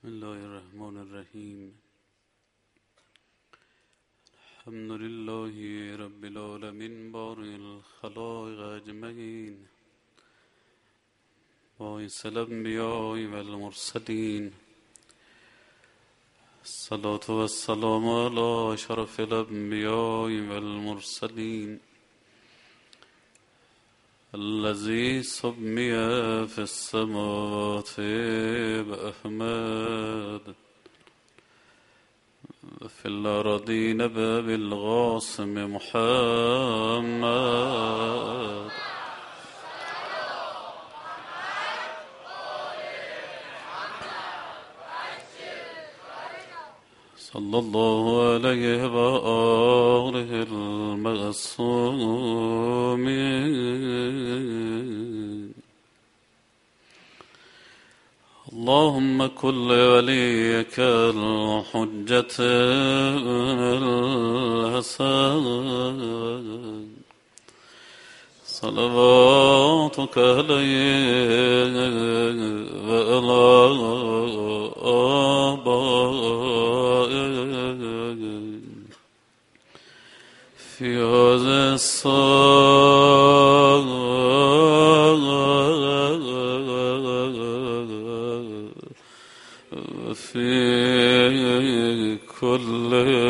بسم الله الرحمن الرحیم. الحمد لله رب العالمین بارئ الخلائق اجمعین باعث الانبیاء والمرسلین. الصلاة والسلام علی اشرف الانبیاء والمرسلین الذي سمي في السماوات بأحمد في الأرضين بالقاسم محمد صلى الله عليه وآله المعصومين. اللهم كن لوليك الحجة الحسن صلواتك عليه وعلى آبائه في هذا في كل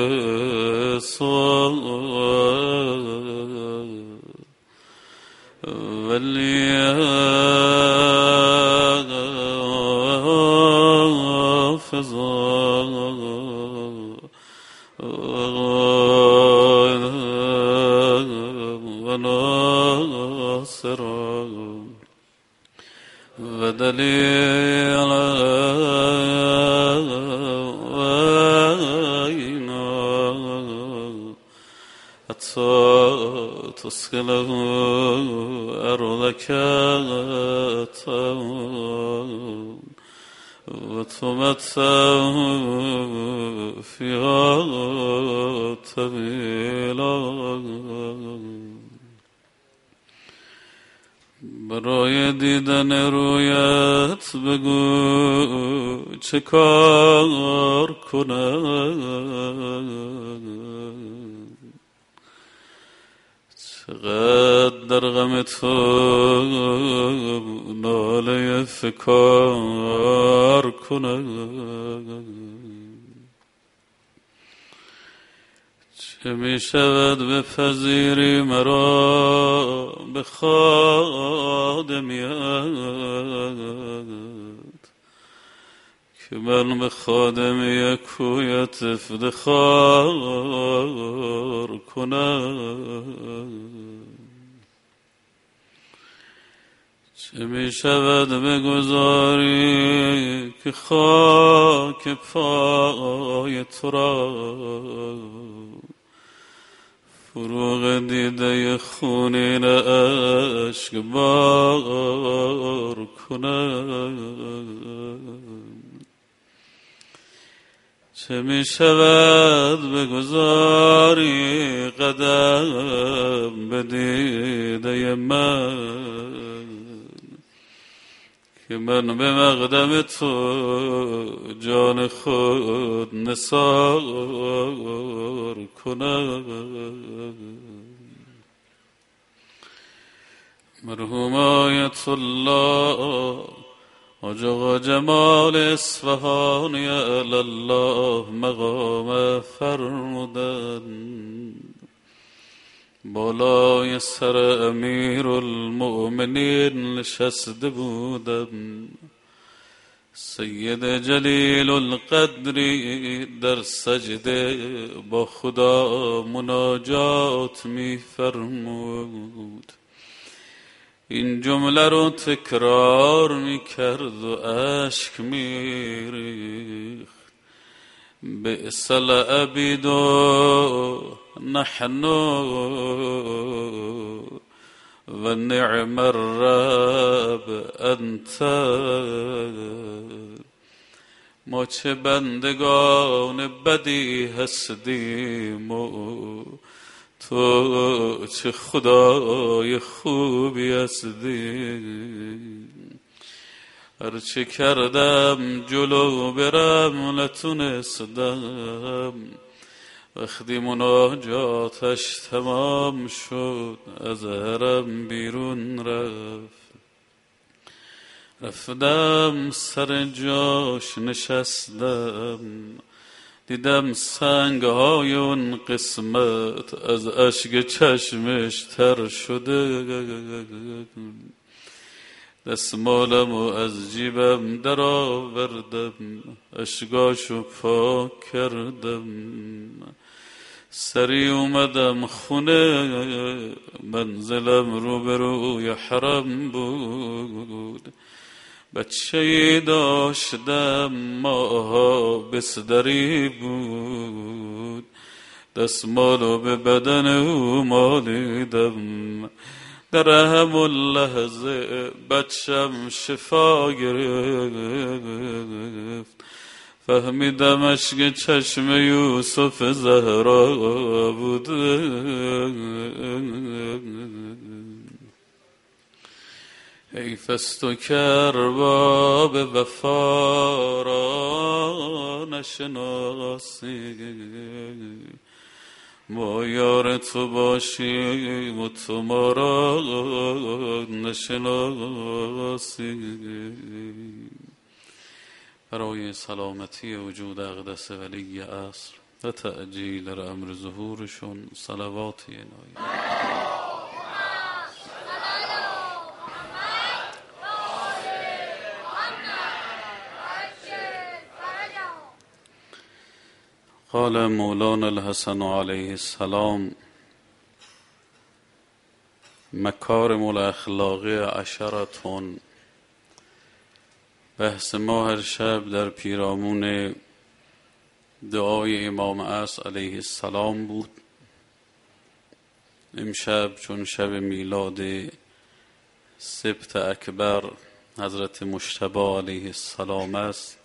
وليحفظ وناصر ودليل تسكنه أرضك وتمتعه فيها طويلا. برای دیدن رویت بگو چه کار کنم، چقدر در غم تو ناله فکار کنم. چه می شود بپذیری مرا به خادمیت که من به خادمی کویت افتخار کنم. چه می شود بگذاری که خاک پای تو را فروغ دیده خونین عشق بار کنم. چه می شود بگذاری قدم به دیده من که من به مقدم تو جان خود نثار کنم. مرحوم آیت الله حاج آقا جمال اصفهانی علی الله مقام فرمودن بالای سر امیر المؤمنین نشسته بودم. سید جلیل القدری در سجده با خدا مناجات می فرمود. این جمله رو تکرار می کرد و اشک می ریخت. بئس العبید نحن و نعم الرب انت. ما چه بندگان بدی هستیم و تو چه خدای خوبی هستی. هرچه کردم جلو برم نتونستم. وقتی مناجاتش تمام شد از حرم بیرون رفتم سر جاش نشستم، دیدم سنگهای اون قسمت از اشک چشمش تر شده. دستمالمو از جیبم در آوردم، اشکاشو پاک کردم، سری اومدم خونه. منزلم روبروی حرم بود، بچه‌ای داشتم ماها بستری بود. دستمالو به بدن او مالیدم، در همون لحظه بچم شفا گرفت. فهمیدم اشک چشم یوسف زهرا بود. حیف است و کرباب وفا را نشناسی، ما یار تو باشیم و تو ما را نشناسی. برای سلامتی وجود اقدس ولی عصر و تعجیل امر ظهورشون صلوات الهی. قال مولانا الحسن علیه السلام: مکارم الاخلاق عشرتون. بحث ما هر شب در پیرامون دعای امام عصر علیه السلام بود. امشب چون شب میلاد سبت اکبر حضرت مجتبی علیه السلام است،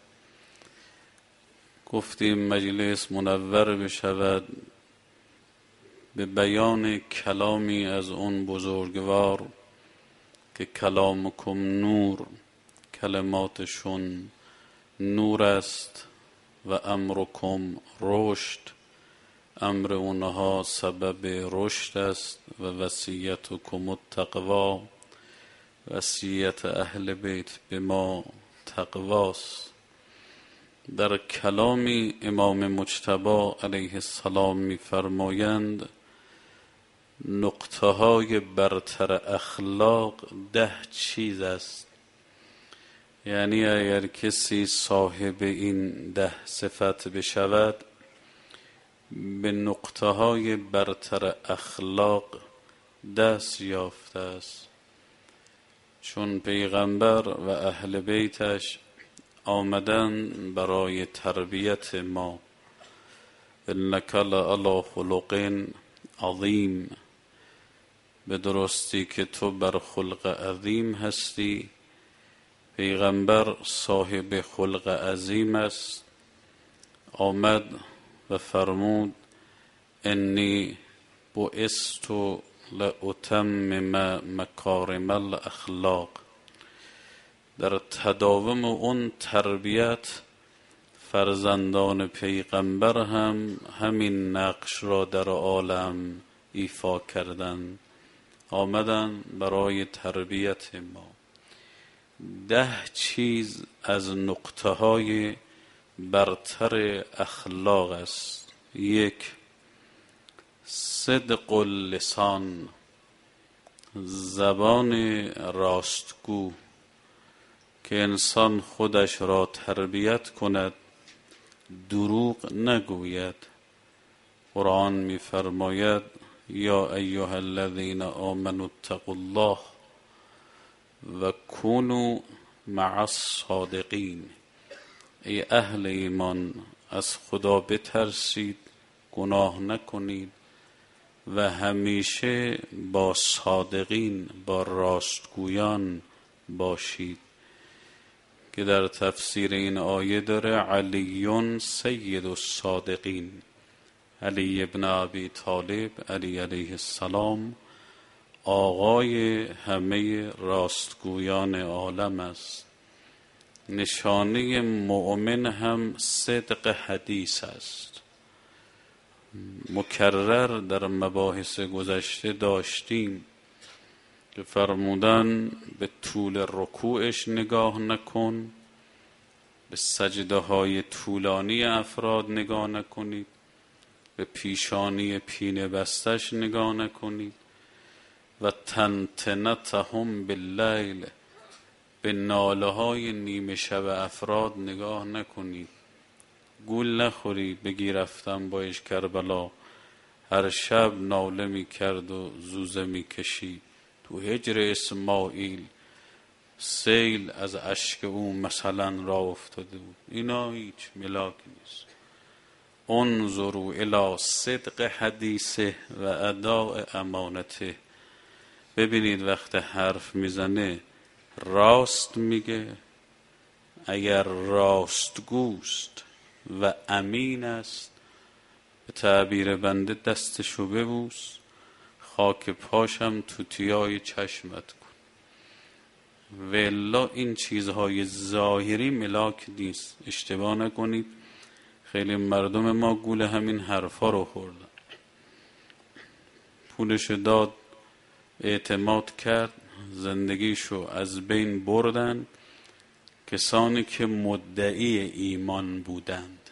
گفتیم مجلس منور بشود به بیان کلامی از اون بزرگوار که کلامکم نور، کلماتشون نور است، و امرکم رشد، امر اونها سبب رشد است، و وصیتکم التقوا، وصیت اهل بیت به ما تقواست. در کلامی امام مجتبی علیه السلام می‌فرمایند نقطه های برتر اخلاق 10 چیز است. یعنی اگر کسی صاحب این 10 صفت بشود به نقطه های برتر اخلاق دست یافته است. چون پیغمبر و اهل بیتش آمدن برای تربیت ما. انک لعلی خلق عظیم، به درستی که تو بر خلق عظیم هستی. پیغمبر صاحب خلق عظیم است. آمد و فرمود انی بعثت لأتمم مکارم الاخلاق. در تداوم اون تربیت فرزندان پیغمبر هم همین نقش را در عالم ایفا کردند، آمدن برای تربیت ما. 10 چیز از نقطه های برتر اخلاق است. 1. صدق اللسان، زبان راستگو، که انسان خودش را تربیت کند، دروغ نگوید. قرآن می فرماید یا ایها الذین آمنوا اتقوا الله و کونوا مع الصادقین. ای اهل ایمان از خدا بترسید، گناه نکنید و همیشه با صادقین، با راستگویان باشید. که در تفسیر این آیه داره علی سید الصادقین. علی ابن ابی طالب، علی علیه السلام، آقای همه راستگویان عالم است. نشانه مؤمن هم صدق حدیث است. مکرر در مباحث گذشته داشتیم که فرمودن به طول رکوعش نگاه نکن، به سجده های طولانی افراد نگاه نکنید، به پیشانی پینه بستش نگاه نکنید و تنتنتهم باللیل، به ناله های نیمه شب افراد نگاه نکنید. گول نخورید بگی رفتم بایش کربلا، هر شب ناله می کرد و زوزه می کشید. تو هجر اسماعیل سیل از اشک او مثلا را افتاده بود. اینا هیچ ملاک نیست. انظروا الی صدق حدیثه و اداء امانته. ببینید وقت حرف میزنه راست میگه، اگر راستگوست و امین است به تعبیر بنده دستشو ببوس، خاک پاشم توتیای چشمت کن. والا این چیزهای ظاهری ملاک نیست. اشتباه نکنید، خیلی مردم ما گول همین حرفا رو خوردن. پولش داد، اعتماد کرد، زندگیشو از بین بردن کسانی که مدعی ایمان بودند.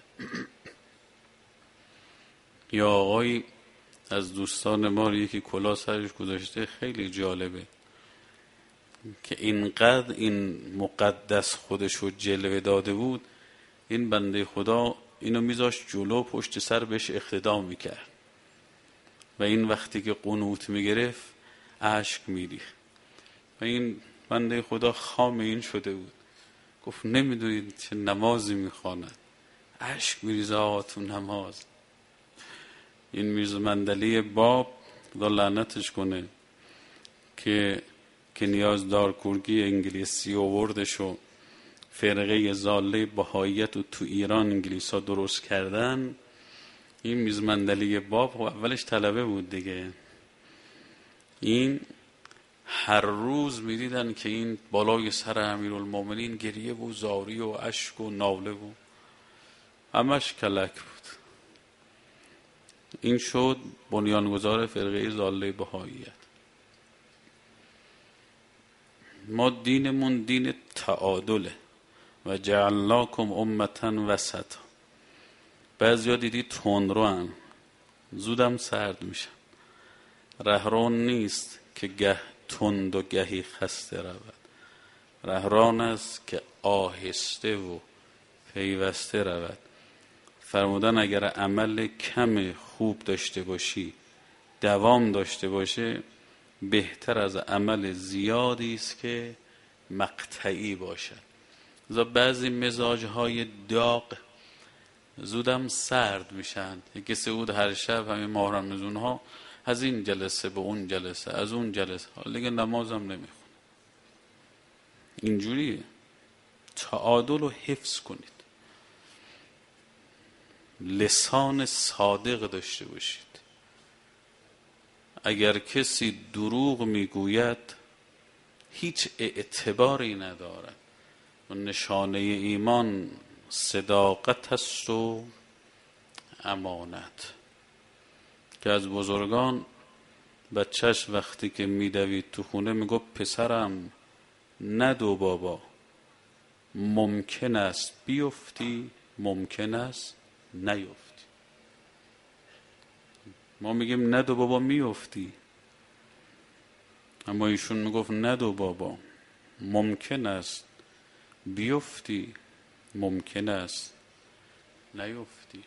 یا آقای از دوستان ما یکی کلاه سرش گذاشته، خیلی جالبه که اینقدر این مقدس خودشو جلوه داده بود، این بنده خدا اینو میذاشت جلو، پشت سر بهش اقتدا میکرد و این وقتی که قنوت میگرفت اشک میریخت و این بنده خدا خام این شده بود. گفت نمیدونید چه نمازی میخواند، اشک میریزه آقا تو نماز. این میرزا مندلی باب خدا لعنتش کنه که نیاز دارکورگی انگلیسی آوردش و فرقه ضاله بهاییت رو تو ایران انگلیس ها درست کردن. این میرزا مندلی باب اولش طلبه بود دیگه. این هر روز میدیدن که این بالای سر امیرالمومنین گریه و زاری و اشک و ناله و همش کلک بود. این شد بنیانگذار فرقه ضاله بهاییت. ما دینمون دین تعادله و جعلناکم امة وسطا. بعضیا دیدی تندروان، زودم سرد میشن. رهران نیست که گه تند و گهی خسته رود، رهران است که آهسته و پیوسته رود. فرمودن اگر عمل کم خوب داشته باشی دوام داشته باشه، بهتر از عمل زیادی است که مقطعی باشد. لذا بعضی مزاجهای داغ زودم سرد میشن. یکی سعود هر شب همین ماه رمضان ها از این جلسه به اون جلسه، از اون جلسه، حالا دیگه نمازم نمیخونه. اینجوریه. تعادل رو حفظ کنید، لسان صادق داشته باشید. اگر کسی دروغ میگوید هیچ اعتباری ندارد. و نشانه ایمان صداقت است و امانت. که از بزرگان بچهش وقتی که میدوید تو خونه میگفت پسرم ندو بابا، ممکن است بیفتی، ممکن است نیفتی. ما میگیم ندو بابا میفتی، اما ایشون میگفت ندو بابا، ممکن است بیفتی، ممکن است نیفتی.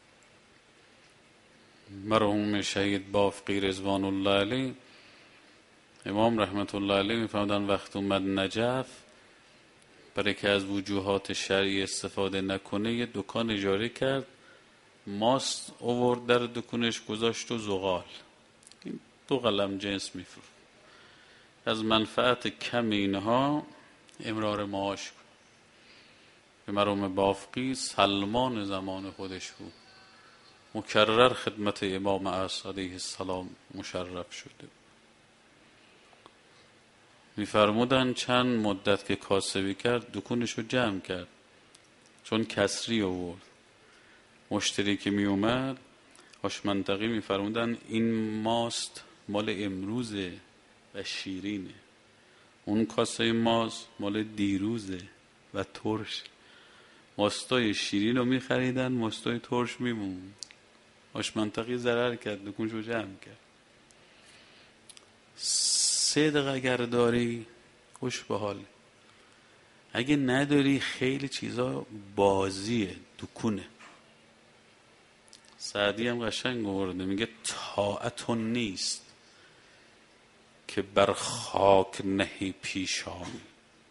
مرحوم شهید بافقی رضوان الله علیه، امام رحمت الله علیه میفهمدن وقت اومد نجف، برای که از وجوهات شرعی استفاده نکنه یه دکان اجاره کرد، ماست آورد در دکونش گذاشت و زغال. این 2 قلم جنس میفروخت. از منفعت کم اینها امرار معاش کن. به مرحوم بافقی سلمان زمان خودش بود، مکرر خدمت امام عصر علیه السلام مشرف شده. میفرمودن چند مدت که کاسبی کرد دکونش رو جمع کرد، چون کسری آورد. مشتری که می اومد آش منطقی میفرمودن این ماست مال امروزه و شیرینه، اون کاسه ماست مال دیروزه و ترش. ماستای شیرین رو میخریدن، ماستای ترش میمون. آش منطقی ضرر کرد، دکونش رو جمع کرد. صدق اگر داری خوش به حال، اگه نداری خیلی چیزا بازیه، دکونه. سعدی هم قشنگ آورده، میگه طاعتون نیست که بر خاک نهی پیشانی،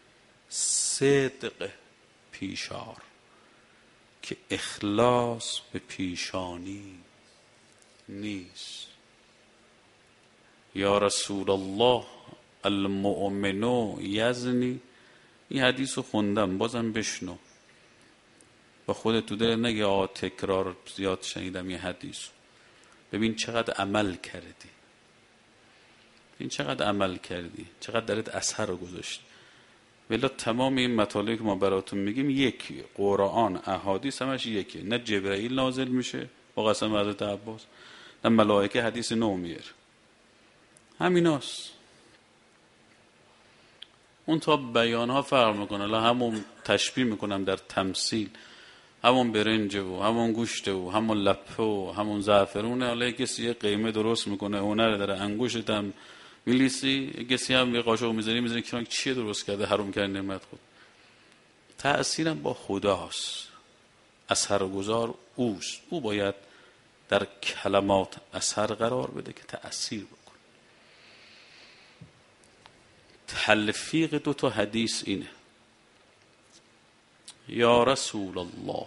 صدق پیشار که اخلاص به پیشانی نیست. یا رسول الله المؤمن یزنی. این حدیث رو خوندم، بازم بشنو، با خودت تو دل نگه تکرار زیاد شنیدم یه حدیث. ببین چقدر عمل کردی، ببین چقدر عمل کردی، چقدر درت اثر رو گذاشت. ولی تمام این مطالبی که ما براتون میگیم یکی، قرآن احادیث همش یکی، نه جبرائیل نازل میشه با قسم حضرت عباس، نه ملائکه حدیث نو میاره، همیناست. اون تا بیان ها فرق میکنه. الان همون تشبیه میکنم در تمثیل، همون برنج و همون گوشت و همون لپه و همون زعفرونه. حالا کسی یه قیمه درست میکنه، هنر داره، انگشتت هم میلیسی، کسی هم یه قاشق میذاری که چیه درست کرده، حروم کرده نعمت خود. تأثیرم با خداست، اثرگذار اوست، او باید در کلمات اثر قرار بده که تأثیر بکنه. تلفیق دو تا حدیث اینه: یا رسول الله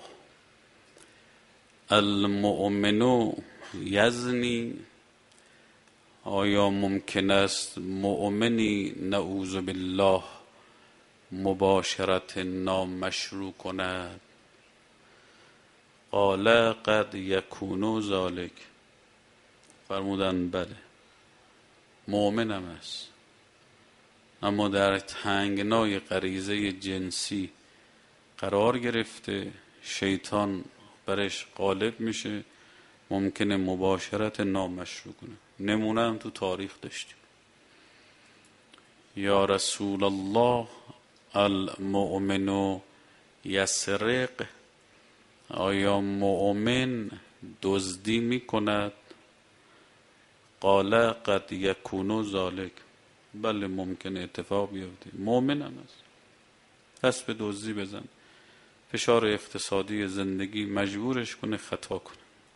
المؤمن یزنی. آیا ممکن است مؤمنی نعوذ بالله مباشرت نامشروع کند؟ قال قد یکون ذلک. فرمودن بله، مؤمنم است، اما در تنگنای غریزه جنسی قرار گرفته، شیطان برش غالب میشه، ممکنه مباشرت نامشروع کنه. نمونه هم تو تاریخ داشتیم. یا رسول الله المؤمن یسرق. آیا مؤمن دزدی میکند؟ قال قد یکون ذلک. بله ممکنه اتفاق بیفته، مؤمن هم است، دست به دزدی بزن، فشار اقتصادی زندگی مجبورش کنه خطا کنه.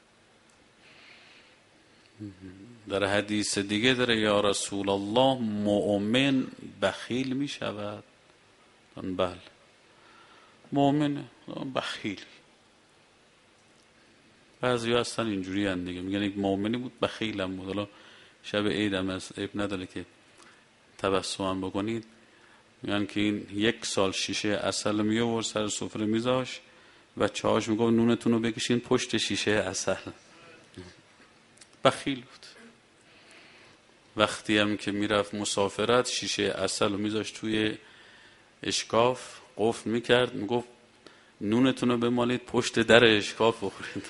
در حدیث دیگه داره یا رسول الله مؤمن بخیل می شود؟ بله مؤمن بخیل. بعضی ها هستن اینجوری هستن دیگه، میگن یک مؤمنی بود بخیل هم بود. حالا شب عید هم هست، عیب نداره که تبسم هم بکنید. میگن که این 1 سال شیشه عسل می آورد سر سفره میذاش، بچه‌هاش میگفت نونتون رو بکشین پشت شیشه عسل. بخیل بود. وقتی هم که میرفت مسافرت شیشه عسل رو میذاشت توی اشکاف، قفل میکرد، میگفت نونتون رو بمالید پشت در اشکاف بخورید.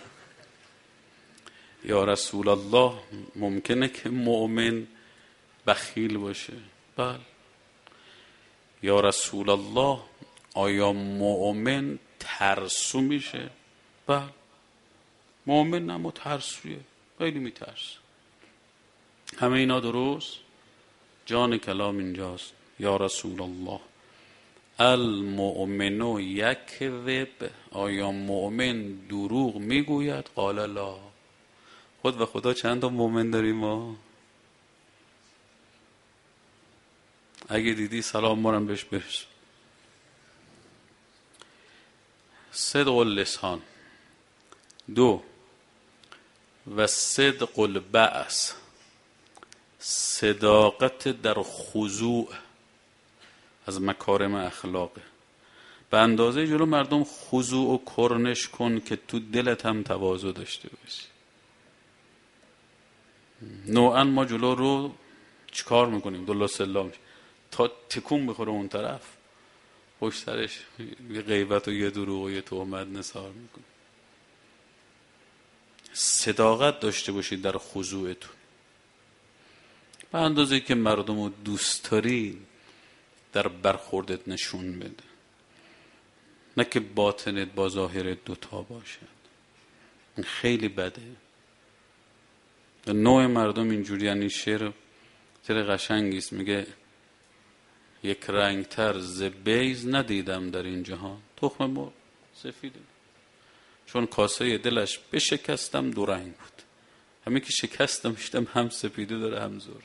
یا رسول الله ممکنه که مؤمن بخیل باشه؟ بله. یا رسول الله آیا مؤمن ترسو میشه؟ بله مؤمن اما ترسویه، خیلی میترس. همه اینا درست؟ جان کلام اینجاست. یا رسول الله المؤمن یکذب. آیا مؤمن دروغ میگوید؟ قال لا. خود و خدا چند تا مؤمن داریم ما؟ اگه دیدی سلام مارم بهش برس. صدق اللسان. 2 و صدق البعث. صداقت در خضوع از مکارم اخلاقه. به اندازه جلو مردم خضوع و کرنش کن که تو دلت هم تواضع داشته باشی. نوعا ما جلو رو چیکار میکنیم؟ دلا سلا میشه. تا تکون بخوره اون طرف پشت سرش یه غیبت و یه دروغ و یه تهمت نثار میکنه. صداقت داشته باشید در خضوعتون، به اندازه که مردم رو دوست داری در برخوردت نشون بده، نه که باطنت با ظاهرت دوتا باشد. این خیلی بده. نوع مردم اینجوری، یعنی شعر قشنگیست، میگه یک رنگتر ز بیض ندیدم در این جهان. تخم مرغ سفیده، چون کاسه دلش بشکستم دو رنگ بود. همین که شکستم شدم هم سپیده داره هم زور.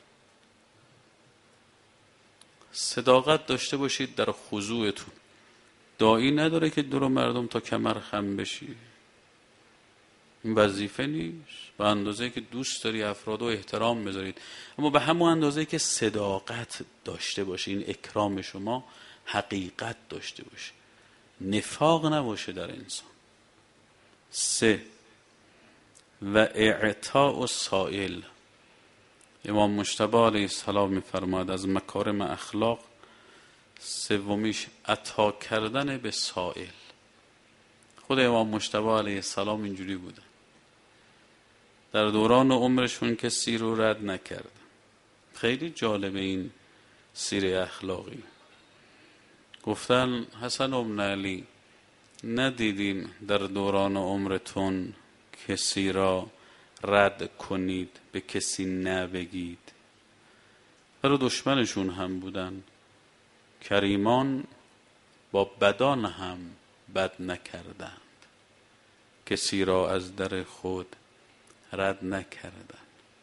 صداقت داشته باشید در خضوعتون. داعی نداره که دور مردم تا کمر خم بشی، این وظیفه نیست. به اندازه که دوست داری افراد رو احترام بذارید، اما به همون اندازه که صداقت داشته باشه، این اکرام شما حقیقت داشته باشه، نفاق نباشه در انسان. 3 و اعطاء السائل. امام مجتبی علیه السلام می‌فرماد از مکارم اخلاق سومیش عطا کردن به سائل. خود امام مجتبی علیه السلام اینجوری بوده، در دوران عمرشون کسی رو رد نکرد. خیلی جالبه این سیره اخلاقی. گفتن حسن ابن علی ندیدین در دوران عمرتون کسی را رد کنید، به کسی نبگید. برای دشمنشون هم بودن. کریمان با بدان هم بد نکردند، کسی را از در خود رد نکردند.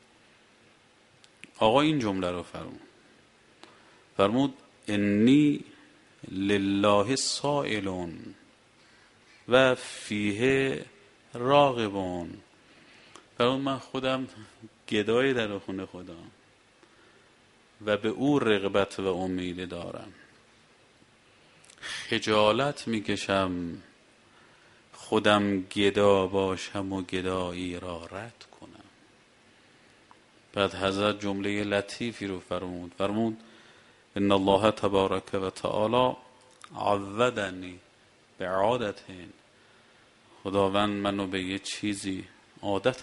آقا این جمله رو فرمود انی لله سائلون و فیه راغبون. فرمود من خودم گدای در خونه خودم و به او رغبت و امید دارم. خجالت میکشم خودم گدا باشم و گدایی را رد کنم. بعد حضرت جمله لطیفی رو فرمود ان الله تبارک و تعالی عودنی به عادتین. خداوند منو به یه چیزی عادت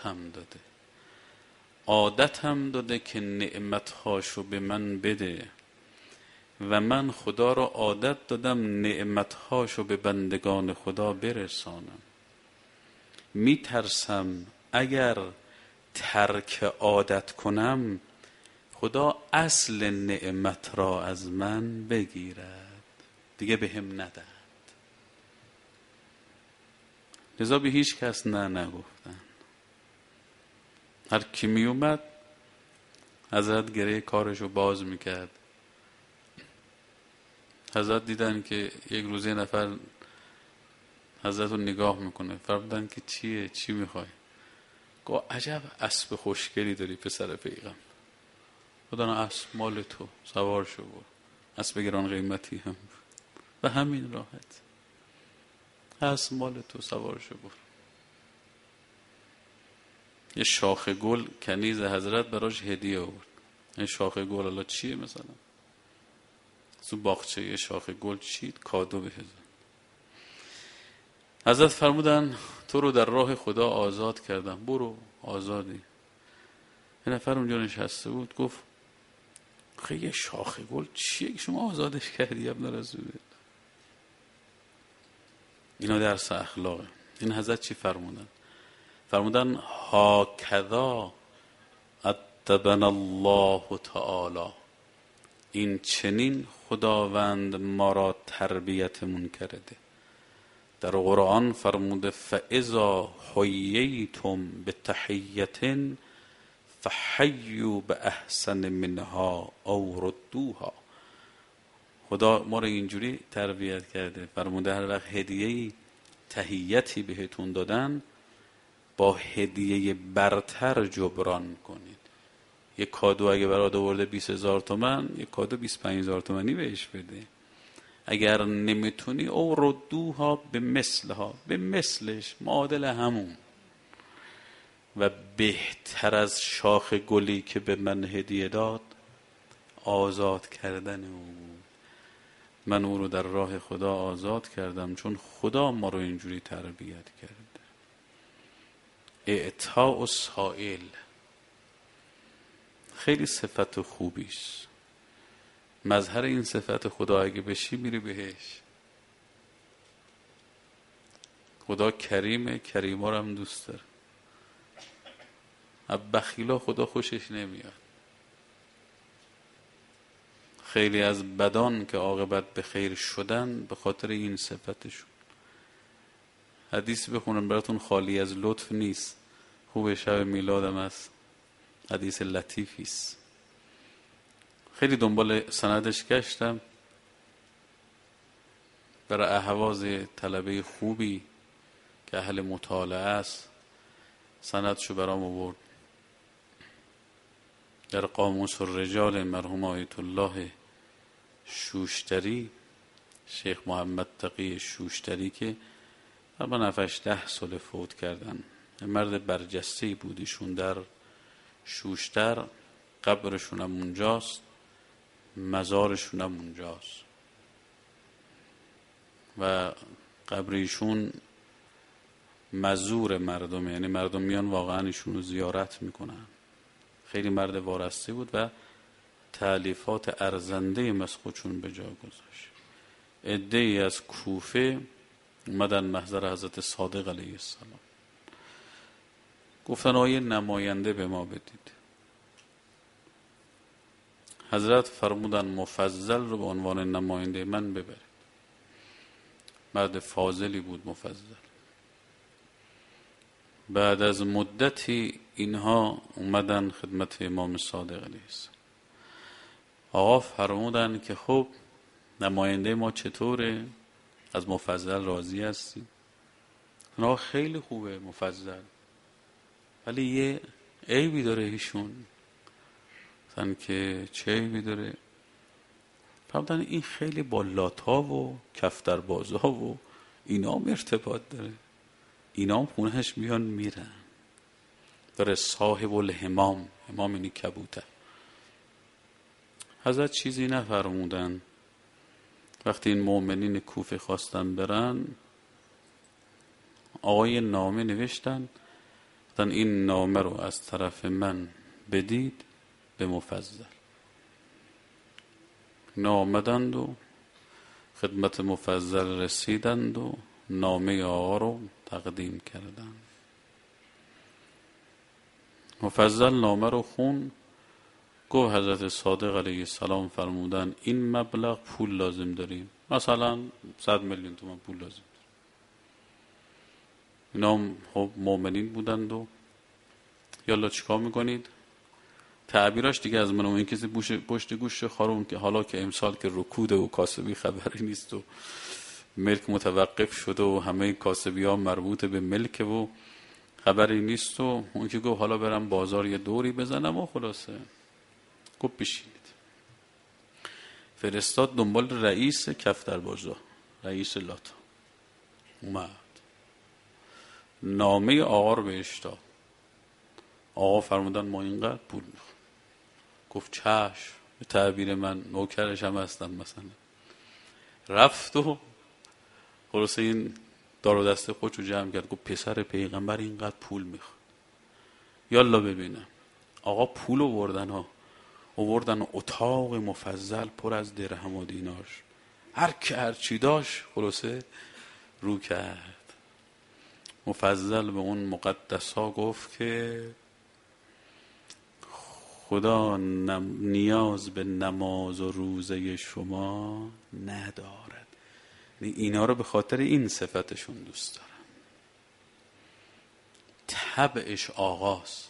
هم داده که نعمتهاشو به من بده و من خدا را عادت دادم نعمتهاشو به بندگان خدا برسانم. میترسم اگر ترک عادت کنم خدا اصل نعمت را از من بگیرد، دیگه به هم ندهد. لذا به هیچ کس نگفتن. هر کی می اومد حضرت گره کارشو باز میکرد. حضرت دیدن که یک روزه نفر حضرت رو نگاه میکنه، فرمودن که چیه، چی میخوای؟ گفت عجب اسب خوشگلی داری پسر پیغمبر. خدا اسب مال تو، سوار شو برو. اسب گران قیمتی هم و همین راحت، اسب مال تو، سوار شو برو. یه شاخ گل کنیز حضرت براش هدیه آورد. این شاخ گل حالا چیه؟ مثلا تو باغچه یه شاخ گل چید کادو بهزن. حضرت فرمودن تو رو در راه خدا آزاد کردم، برو آزادی. یه نفر اونجا نشسته بود گفت خیلی یه شاخ گل چیه که شما آزادش کردی ابن رسول؟ اینا درس اخلاقه. این حضرت چی فرمودن هاکذا ادبنا الله تعالی. این چنین خداوند ما را تربیتمون کرده. در قرآن فرموده فاذا حییتم بتحیة فحیوا باحسن منها او ردوها. خدا ما را اینجوری تربیت کرده، فرموده هر وقت هدیه‌ای تحیتی بهتون دادن با هدیه برتر جبران کنید. یک کادو اگه برات آورده 20,000 تومان، یک کادو 25,000 تومانی بهش بده. اگر نمیتونی او ردوها به مثلها، به مثلش، معادل همون. و بهتر از شاخ گلی که به من هدیه داد آزاد کردن او بود. من او رو در راه خدا آزاد کردم چون خدا ما رو اینجوری تربیت کرده. اعطاء السائل خیلی صفت خوبیست. مظهر این صفت خدا اگه بشی میری بهش. خدا کریمه، کریما رو هم دوست داره. بخیلا خدا خوشش نمیاد. خیلی از بدان که عاقبت به خیر شدن به خاطر این صفتشون. حدیث بخونم براتون، خالی از لطف نیست. خوب شب میلادم است، حدیث لطیفیست. خیلی دنبال سندش گشتم، برای اهواز طلبه خوبی که اهل مطالعه است سندشو برام آورد. در قاموس الرجال مرحوم آیت الله شوشتری، شیخ محمد تقی شوشتری که تقریبا 7-10 سال فوت کردن، مرد برجسته‌ای بود ایشون. در شوشتر قبرشون هم اونجاست، مزارشون هم اونجاست و قبر ایشون مزور مردم، یعنی مردم میان واقعا ایشون رو زیارت میکنن. خیلی مرد وارسته بود و تألیفات ارزنده مسخوچون به جا گذاشت. عده‌ای از کوفه اومدن محضر حضرت صادق علیه السلام، گفتن آیه نماینده به ما بدید. حضرت فرمودن مفضل رو به عنوان نماینده من ببرید. مرد فاضلی بود مفضل. بعد از مدتی اینها اومدن خدمت امام صادق علیه السلام. آقا فرمودن که خب نماینده ما چطوره؟ از مفضل راضی هستی؟ آقا خیلی خوبه مفضل، ولی یه عیبی داره ایشون. مثلا که چه عیبی داره؟ فرمودن این خیلی با لاتا و کفتربازها و اینا هم ارتباط داره. اینا هم خونهش میان میرن. داره صاحب الهمام، همام اینی کبوتر. حضرت چیزی نفرمودن. وقتی این مؤمنین کوفه خواستن برن، آقای نامه نوشتن، گفتن این نامه رو از طرف من بدید به مفضل. آمدند و خدمت مفضل رسیدند و نامه آقا رو تقدیم کردند. مفضل نامه رو خون، گفت حضرت صادق علیه السلام فرمودن این مبلغ پول لازم داریم، مثلا 100 میلیون تومان پول لازم داریم. اینا خب مؤمنین بودند و یالا چیکار میکنید؟ تعبیراش دیگه از من و این کسی پشت گوش خارون که حالا که امسال که رکود و کاسبی خبری نیست و ملک متوقف شده و همه کاسبی ها مربوط به ملک و خبری نیست و اون که گفت حالا برم بازار یه دوری بزنم و خلاصه گفت بشینید. فرستاد دنبال رئیس کفتربازا، رئیس لاتا. اومد نامه آقا رو بهش داد. آقا فرمودن ما اینقدر پول میخوام. گفت چشم، به تعبیر من نوکرش هم هستم مثلا. رفت و خلاصه این دار و دسته خودشو جمع کرد، گفت پسر پیغمبر اینقدر پول میخواد، یالا ببینم. آقا پول آوردن اتاق مفضل پر از درهم و دیناش، هر که هر چی داشت خلاصه رو کرد. مفضل به اون مقدسا گفت که خدا نیاز به نماز و روزه شما ندارد. اینا رو به خاطر این صفتشون دوست دارن. طبعش آغاز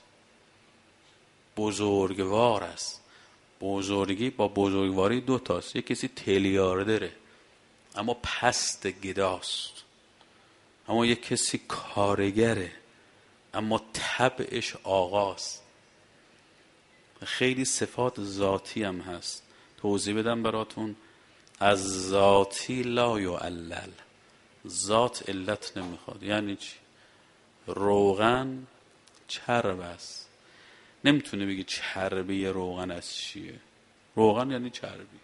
بزرگوار است. بزرگی با بزرگواری دوتاست. یک کسی تلیاردره اما پست گداست، اما یک کسی کارگره اما طبعش آغاز. خیلی صفات ذاتی هم هست، توضیح بدم براتون. از ذاتی لا یعلل، ذات علت نمیخواد. یعنی چی؟ روغن چرب است، نمیتونه بگی چربی روغن از چیه. روغن یعنی چربی.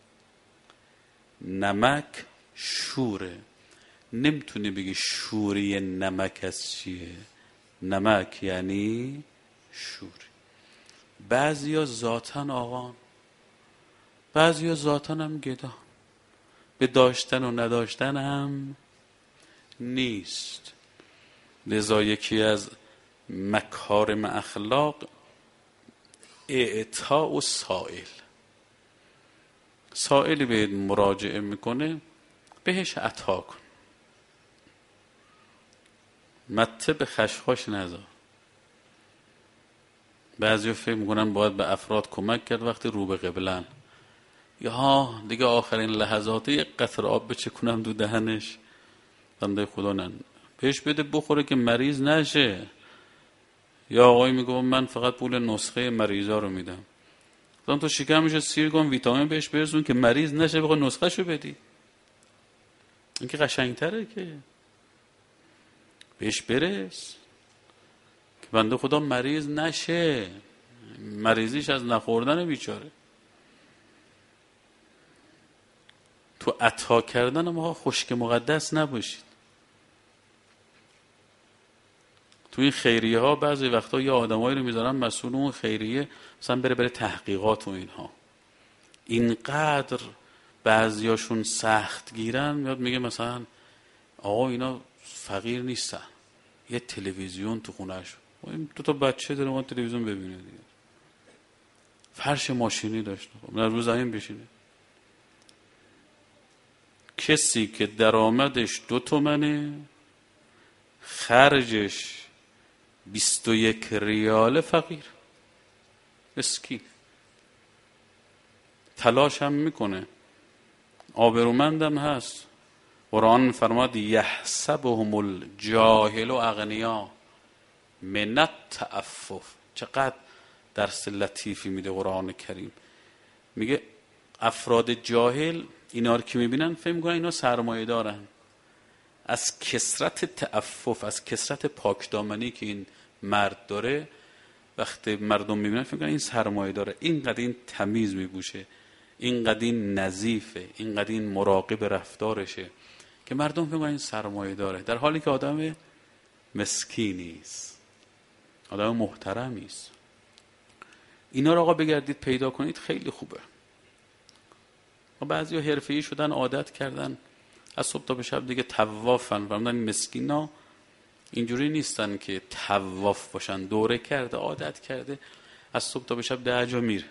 نمک شوره. نمیتونی بگی شوری نمک از چیه. نمک یعنی شوری. بعضیا ذاتن آقان، بعضیا ذاتن هم گدان، به داشتن و نداشتن هم نیست. لذا یکی از مکارم اخلاق اعطاء و سائل. سائلی به مراجعه میکنه بهش عطا کن. مته به خشخاش نذار. بعضی فکر میکنن باید به افراد کمک کرد وقتی رو به قبلن. یا دیگه آخرین لحظاته یک قطره آب بچکونم دو دهنش، بنده خدا نن بهش بده بخوره که مریض نشه. یا آقای میگه من فقط پول نسخه مریضا رو میدم. مثلا تو شکمش سیر کن، ویتامین بهش برسون که مریض نشه، بخوای نسخه شو بدی. این که قشنگتره که بهش برس که بنده خدا مریض نشه. مریضیش از نخوردن بیچاره. تو عطا کردن ما خشک مقدس نباشید. تو این خیریه ها بعضی وقتا یا آدمایی رو میذارن مسئول اون خیریه، مثلا بره تحقیقات و اینها. اینقدر بعضیاشون سخت گیرن، میاد میگه مثلا آقا اینا فقیر نیستن، یه تلویزیون تو خونه‌ش، این دو تا بچه داره اون تلویزیون ببینه دیگه، فرش ماشینی داشته، نه رو زمین بشینه. کسی که درآمدش 2 تومنه خرجش 21 ریال فقیر مسکین. تلاش هم میکنه، آبرومندم هست. قرآن فرماد یحسبهم الجاهل اغنیا من التعفف. چقدر درس لطیفی میده قرآن کریم. میگه افراد جاهل اینا رو که میبینن فهم میکنن اینا سرمایه دارن. از کثرت تعفف، از کثرت پاکدامنی که این مرد داره، وقتی مردم میبینن فکر میکنن این سرمایه داره، اینقدر این تمیز میبوشه، اینقدر این نظیفه، اینقدر این مراقب رفتارشه که مردم فکر میکنن این سرمایه داره، در حالی که آدم مسکینی است، آدم محترمی است. اینا رو آقا بگردید پیدا کنید، خیلی خوبه. بعضیا حرفه‌ای شدن، عادت کردن از صبح تا به شب دیگه طوافن. فرمودن این مسکینا اینجوری نیستن که طواف باشن، دوره کرده، عادت کرده، از صبح تا به شب 10 جا میره.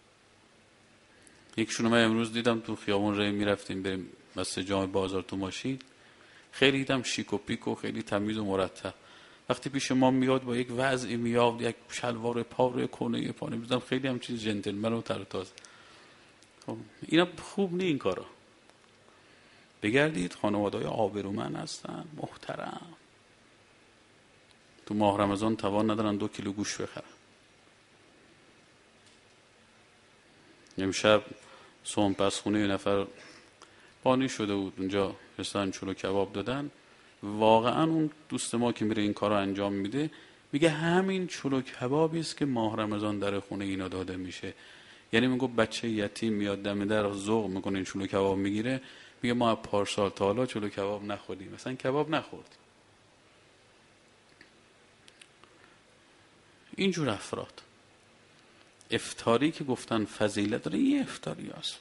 یکشون من امروز دیدم تو خیابون راه میرفتیم بریم مسجد جامع بازار تو ماشین، خیلی دیدم شیک و پیک و خیلی تمیز و مرتب. وقتی پیش ما میاد با یک وضعی میاد، یک شلوار پاره کنه پا نمیدونم، خیلی هم چیز جنتلمن و تر و تازه. اینا خوب نی این کارا. بگردید خانواده‌های آبرومند هستن، محترم، تو ماه رمضان توان ندارن 2 کیلو گوشت بخرن. امشب صبح پس خونه یه نفر بانی شده بود، اونجا رستوران چلو کباب دادن. واقعا اون دوست ما که میره این کارو انجام میده میگه همین چلو کبابی است که ماه رمضان در خونه اینا داده میشه. یعنی میگه بچه یتیم میاد دم در ذوق میکنه این چلو کباب میگیره، میگه ما پارسال تا حالا چلو کباب نخوردیم، مثلا کباب نخوردیم. اینجور افراد افطاری که گفتن فضیلت داره، یه افطاری هست.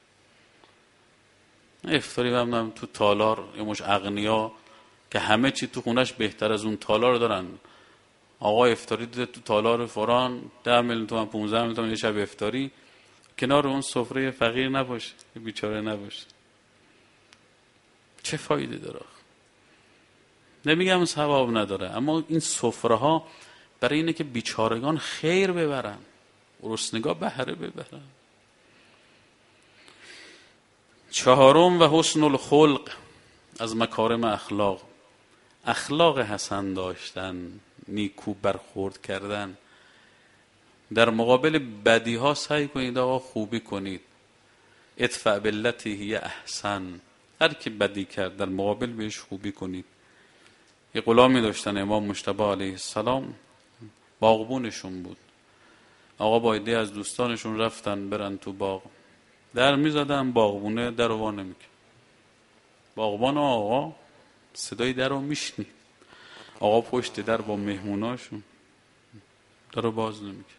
افطاری هم تو تالار یه مش اغنیا که همه چی تو خونش بهتر از اون تالار دارن. آقا افطاری دیده تو تالار فلان 10 میلیون تومان 15 میلیون تومان یه شب افطاری، کنار اون سفره فقیر نباشه، بیچاره نباشه، چه فایده داره؟ نمیگم ثواب نداره، اما این سفره ها برای اینه که بیچارگان خیر ببرن، گرسنگان بهره ببرن. 4 و حسن الخلق، از مکارم اخلاق، اخلاق حسن داشتن، نیکو برخورد کردن. در مقابل بدی ها سعی کنید آقا خوبی کنید. ادفع بالتی هی احسن، هر کی بدی کرد در مقابل بهش خوبی کنید. یه غلامی داشتن امام مجتبی علیه السلام، باغبونشون بود. آقا با عده از دوستانشون رفتن برن تو باغ، در میزدم، باغبونه در رو وا نمیکرد. باغبان آقا صدای در رو میشنید، آقا پشت در با مهموناشون در رو باز نمیکرد.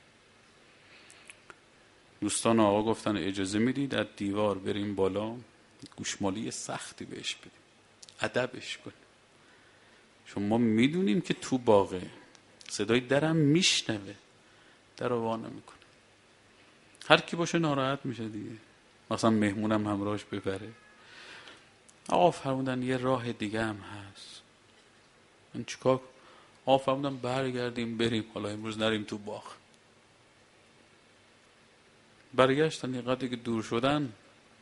دوستان آقا گفتن اجازه میدید از دیوار بریم بالا، گوشمالی سختی بهش بدیم، ادبش کنیم، چون ما میدونیم که تو باغه، صدای درم میشنوه، در رو وا نمیکنه. هر کی باشه ناراحت میشه دیگه، مثلا مهمونم همراهش ببره. آقا فرمودن یه راه دیگه هم هست. من چیکار؟ آقا فرمودن برگردیم بریم، حالا امروز نریم تو باغ. برگشتن، یه قدری که دور شدن،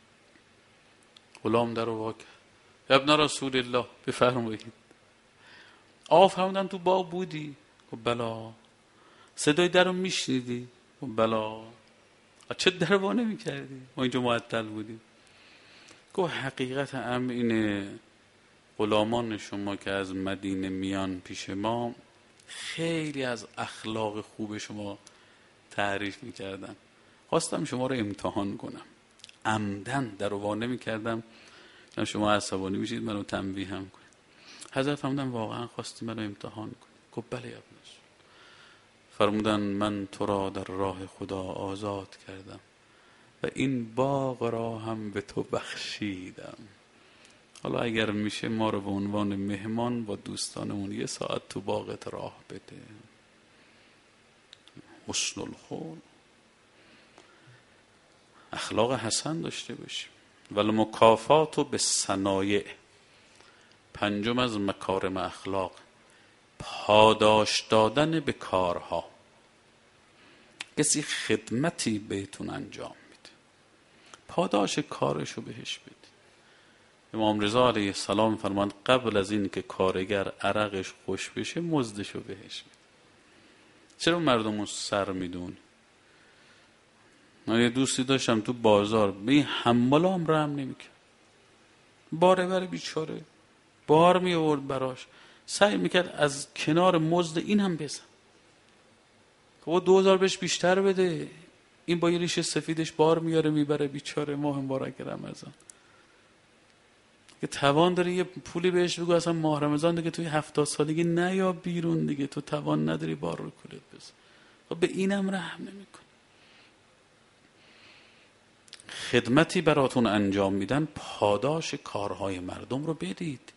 غلام در رو وا کرد. ابن رسول الله بفرمایید. آقا فرمودن تو باغ بودی؟ گفت بلا. صدای در رو میشنیدی؟ گفت بلا. چه در وا نمی کردی؟ ما اینجا معطل بودیم. گفت حقیقت امر اینه، غلامان شما که از مدینه میان پیش ما خیلی از اخلاق خوب شما تعریف میکردن، خواستم شما رو امتحان کنم، عمدن در رو وا نمی کردم شما عصبانی میشید منو تنبیه هم کنید. حضرت فرمودن واقعا خواستی منو امتحان کنید؟ گفت بله ابن رسول. فرمودن من تو را در راه خدا آزاد کردم و این باغ را هم به تو بخشیدم، حالا اگر میشه ما رو به عنوان مهمان با دوستانمون یه ساعت تو باغت راه بده. حسن الخلق، اخلاق حسن داشته باشیم. ولی مکافات به صنایع، پنجم از مکارم اخلاق، پاداش دادن به کارها. کسی خدمتی بهتون انجام میده، پاداش کارشو بهش بده. امام رضا علیه السلام فرماند قبل از این که کارگر عرقش خوش بشه مزدشو بهش بده. چرا مردمو سر میدونی؟ من یه دوستی داشتم تو بازار، به این حمالا هم رحم نمیکرد، باره بره بیچاره، بار می آورد براش، سعی میکرد از کنار مزد این هم بزن، خب 2000 بهش بیشتر بده، این با یه ریش سفیدش بار میاره میبره بیچاره. ماه مبارک رمضان که توان داری یه پولی بهش بگو اصلا ماه رمضان دیگه توی 70 سالگی نیا بیرون دیگه، تو توان نداری بار رو کولت بزن. خب به اینم رحم نمیکن. خدمتی براتون انجام میدن، پاداش کارهای مردم رو بدید.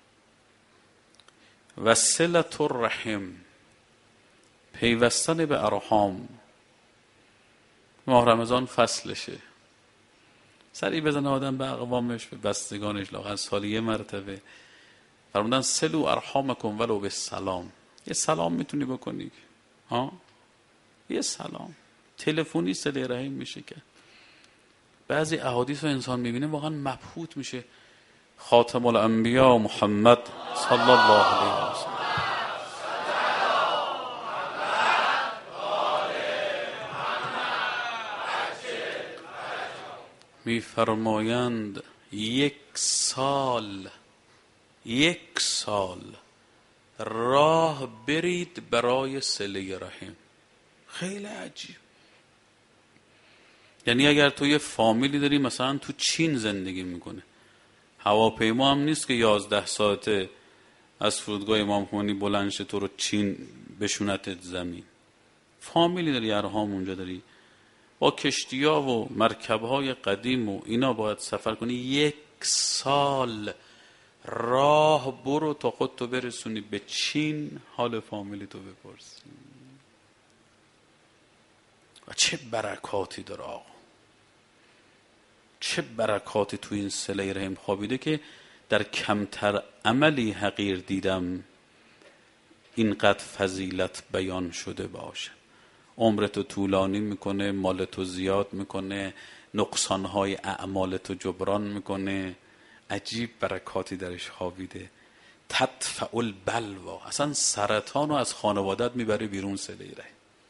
و صلة الرحم، پیوستن به ارحام. ماه رمضان فصلشه، سری بزنه آدم به اقوامش، به بستگانش، لااقل سالی یه مرتبه. فرمودن سلو ارحامکم ولو بالسلام، یه سلام میتونی بکنی ها، یه سلام تلفنی صله رحم میشه. که بعضی احادیث رو انسان میبینه واقعا مبهوت میشه. خاتم الانبیا محمد صلی الله علیه و سلم میفرمایند یک سال راه برید برای صله رحم. خیلی عجیب. یعنی اگر تو یه فامیلی داری مثلا تو چین زندگی میکنه، هواپیما هم نیست که 11 ساعته از فرودگاه امام خمینی بلند شه تو رو چین بشونتت زمین. فامیلی داری، ارحام اونجا داری، با کشتی‌ها و مرکب‌های قدیم و اینا باید سفر کنی. 1 سال راه برو تا خودتو برسونی به چین، حال فامیلی تو بپرسی. و چه برکاتی داره آقا، چه برکاتی تو این صله رحم خوابیده که در کمتر عملی حقیر دیدم اینقدر فضیلت بیان شده باشه. عمرتو طولانی میکنه، مالتو زیاد میکنه، نقصانهای اعمالتو جبران میکنه. عجیب برکاتی درش خوابیده. تدفع البلوا، اصلا سرطانو از خانوادت میبره بیرون. صله رحم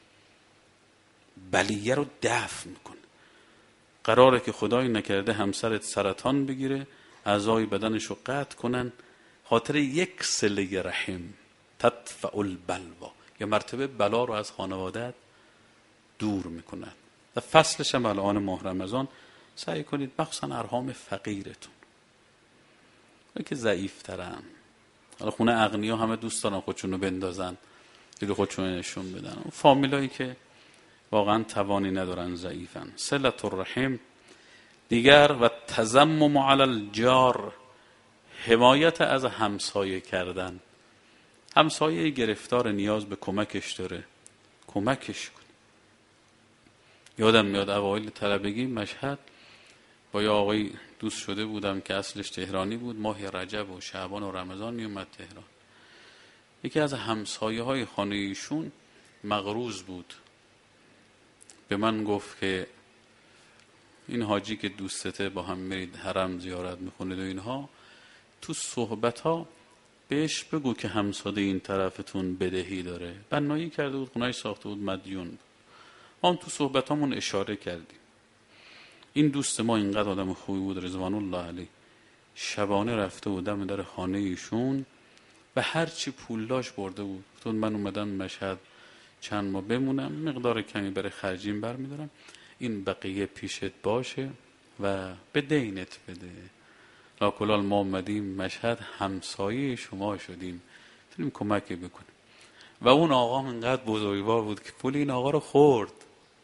بلیه رو دفع میکنه. قراره که خدای نکرده همسرت سرطان بگیره، اعضای بدنش رو قطع کنن، خاطر یک صله رحم. تدفع البلوا، یا مرتبه بلا رو از خانوادت دور میکنن. و فصلش هم الان ماه رمضان سعی کنید مخصوصا ارحام فقیرتون اون که ضعیف ترن. حالا خونه اغنیا همه دوست دارن خودشونو بندازن دیگه خودشونو نشون بدن، اون فامیلایی که واقعا توانی ندارن ضعیفن. صلة الرحم دیگر و تضمم علی الجار، حمایت از همسایه کردن. همسایه گرفتار نیاز به کمکش داره، کمکش کن. یادم میاد اوایل طلبگی مشهد با یه آقای دوست شده بودم که اصلش تهرانی بود، ماه رجب و شعبان و رمضان میومد تهران. یکی از همسایه های خانه ایشون مغروض بود، به من گفت که این حاجی که دوستته با هم میرید حرم زیارت میکنید و اینها، تو صحبت ها بهش بگو که همسایه این طرفتون بدهی داره. بنایی کرده بود، خونه‌اش ساخته بود، مدیون بود. ما تو صحبت همون اشاره کردیم. این دوست ما اینقدر آدم خوبی بود رضوان الله علیه، شبانه رفته بود دم در خانه ایشون و هرچی پول داشت برده بود. گفتم من اومدم مشهد چند ماه بمونم، مقدار کمی برای خرجیم برمیدارم، این بقیه پیشت باشه و به دینت بده. لاکلال ما اومدیم مشهد، همسایه شما شدیم، میتونیم کمکی بکنیم. و اون آقا اینقدر بزرگوار بود که پول این آقا رو خورد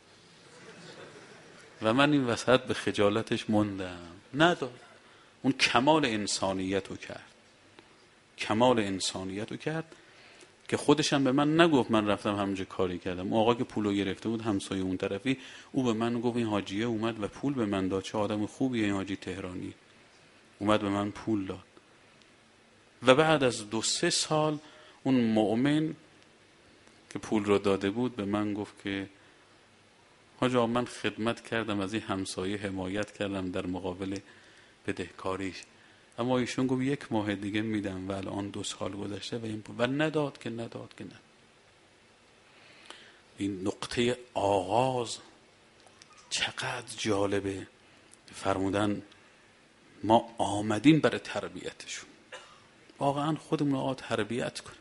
و من این وسط به خجالتش موندم، نداد. اون کمال انسانیت رو کرد، کمال انسانیت رو کرد که خودشم به من نگفت من رفتم همونجا کاری کردم. اون آقا که پولو گرفته بود همسایه اون طرفی، او به من گفت این حاجیه اومد و پول به من داد، چه آدم خوبیه این حاجی تهرانی، اومد به من پول داد. و بعد از 2-3 سال اون مؤمن که پول رو داده بود به من گفت که حاجی من خدمت کردم، از این همسایه حمایت کردم در مقابل بدهکاریش، اما ایشون گفت 1 ماه دیگه میدم و الان 2 سال گذشته و این و نداد که نداد که نداد. این نقطه آغاز چقدر جالبه. فرمودن ما آمدیم برای تربیتشون، واقعا خودمون رو تربیت کنیم.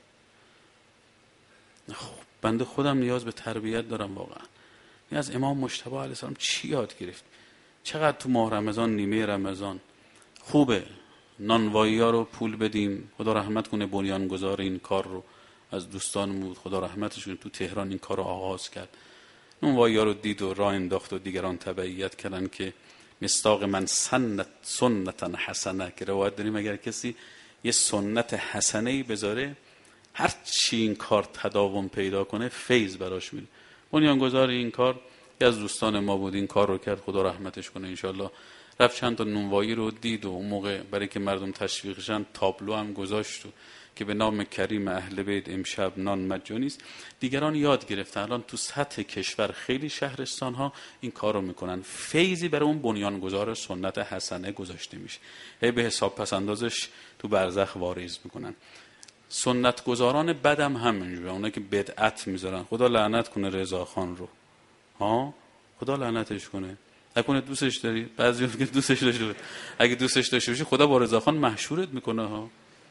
خب بنده خودم نیاز به تربیت دارم واقعا. این از امام مجتبی علیه السلام چی یاد گرفت؟ چقدر تو ماه رمضان، نیمه رمضان خوبه نانوایی ها رو پول بدیم، خدا رحمت کنه بنیانگذار این کار رو از دوستان بود، خدا رحمتش کنه، تو تهران این کار رو آغاز کرد. نانوایی ها رو دید و راه انداخت و دیگران تبعیت کردن که مصداق من سنتا حسنه، که روایت داریم اگر کسی یه سنت حسنه‌ای بذاره هر چی این کار تداوم پیدا کنه فیض براش میره. بنیانگذار این کار یه از دوستان ما بود، این کار رو کرد، خدا رحمتش کنه انشالله. رفت چند تا نونوایی رو دید و اون موقع برای که مردم تشویقشن تابلو هم گذاشت و که به نام کریم اهل بیت امشب نان مجانی است. دیگران یاد گرفتن، الان تو سطح کشور خیلی شهرستان ها این کار رو میکنن، فیضی برای اون بنیانگذار سنت حسنه گذاشته میشه، هی به حساب پس اندازش تو برزخ واریز میکنن. سنت گذاران بدم همینجوره، اونا که بدعت میذارن، خدا لعنت کنه رضا خان رو، خدا لعنتش کنه، نکنه دوستش داری، بعضی که دوستش داشته، اگه دوستش داشته باشی خدا با رضا خان محشورت میکنه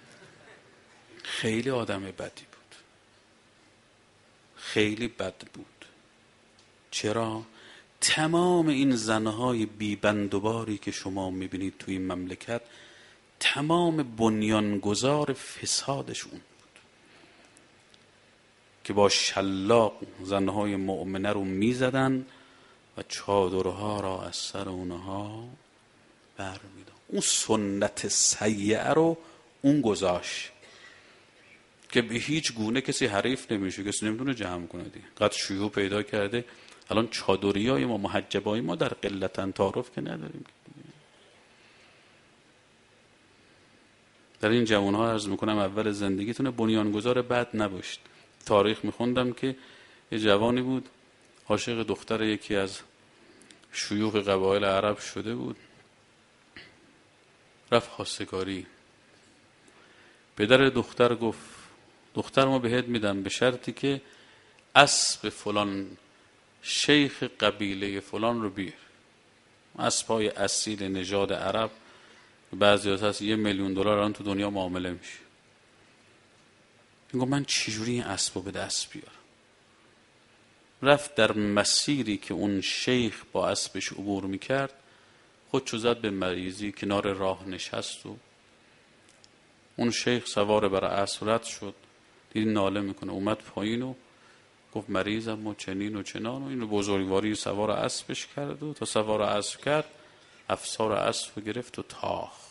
خیلی آدم بدی بود، خیلی بد بود. چرا؟ تمام این زنهای بیبندوباری که شما میبینید توی این مملکت تمام بنیانگذار فسادشون بود که با شلاق زنهای مؤمنه رو میزدن و چادرها را از سر اونها برمیدن. اون سنت سیئه رو اون گذاشت که به هیچ گونه کسی حریف نمیشه، کسی نمیتونه جمع کنه دیگه. قد شیوع پیدا کرده. الان چادریای ما، محجبای ما در قلتن، تعارف که نداریم. در این جوانها عرض میکنم اول زندگیتونه بنیانگذار بد نباشید. تاریخ میخوندم که یه جوانی بود عاشق دختر یکی از شیوخ قبایل عرب شده بود، رفت خواستگاری. پدر دختر گفت دختر ما بهت میدم به شرطی که اسب فلان شیخ قبیله فلان رو بیار. اسبای اصیل نژاد عرب بعضی هست $1,000,000 الان تو دنیا معامله میشه. میگم من چجوری این اسبو به دست بیارم؟ رفت در مسیری که اون شیخ با اسبش عبور میکرد خودشو زد به مریضی، کنار راه نشست و اون شیخ سوار بر اسب رد شد، دید ناله میکنه، اومد پایین و گفت مریضم و چنین و چنان و اینو بزرگواری سوار اسبش کرد و تا سوار اسب کرد افسار اسب گرفت و تاخت.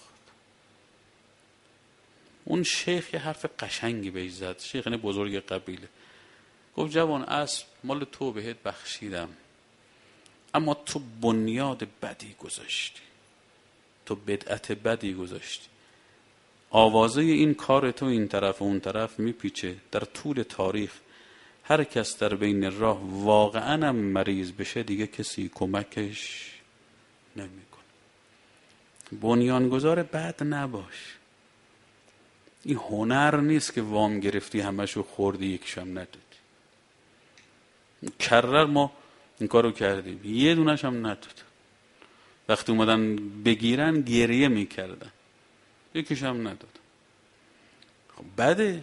اون شیخ یه حرف قشنگی بهش زد، شیخ یعنی بزرگ قبیله، گفت جوان اسب مال تو بهت بخشیدم، اما تو بنیاد بدی گذاشتی، تو بدعت بدی گذاشتی. آوازه این کار تو این طرف و اون طرف میپیچه. در طول تاریخ هر کس در بین راه واقعا هم مریض بشه دیگه کسی کمکش نمیکنه. بنیانگذار بد نباش. این هنر نیست که وام گرفتی همشو خوردی یکیشم ندادی. کرر ما این کارو کردیم، یه دونش هم نداد. وقتی اومدن بگیرن گریه میکردن، یکیش هم نداد. خب بده،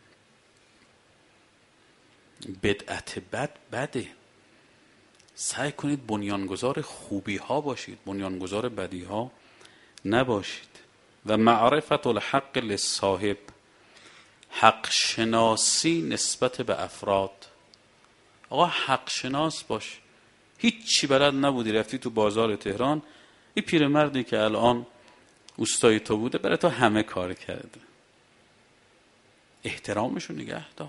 بدعت بده. سعی کنید بنیانگذار خوبی ها باشید، بنیانگذار بدی ها نباشید. و معرفت الحق للصاحب، حق شناسی نسبت به افراد. آقا حق شناس باش. هیچی بلد نبودی رفتی تو بازار تهران، این پیرمردی که الان اوستای تو بوده برای تو همه کار کرده، احترامشو نگه دار،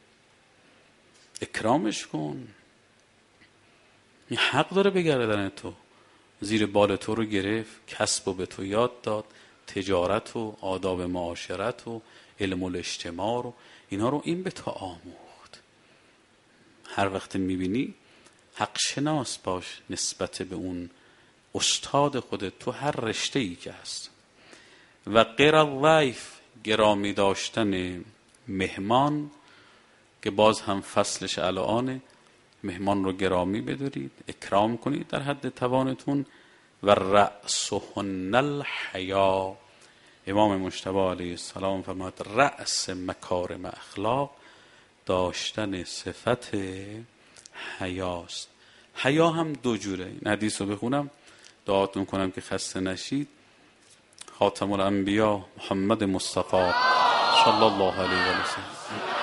اکرامش کن. این حق داره به گردن تو، زیر بال تو رو گرفت، کسب و به تو یاد داد، تجارت و آداب معاشرت و علم الاجتماع رو، اینا رو این به تو آموخت. هر وقت میبینی حق شناس باش نسبت به اون استاد خودت تو هر رشته ای که هست. و غیر الضیف، گرامی داشتن مهمان، که باز هم فصلش الان، مهمان رو گرامی بدارید، اکرام کنید در حد توانتون. و رأسهن الحیا، امام مجتبی علیه السلام فرمود رأس مکارم اخلاق داشتن صفت حیاست. حیا هم دو جوره. این حدیث رو بخونم دعاتون کنم که خسته نشید. خاتم الانبیا محمد مصطفی صلی الله علیه و سلم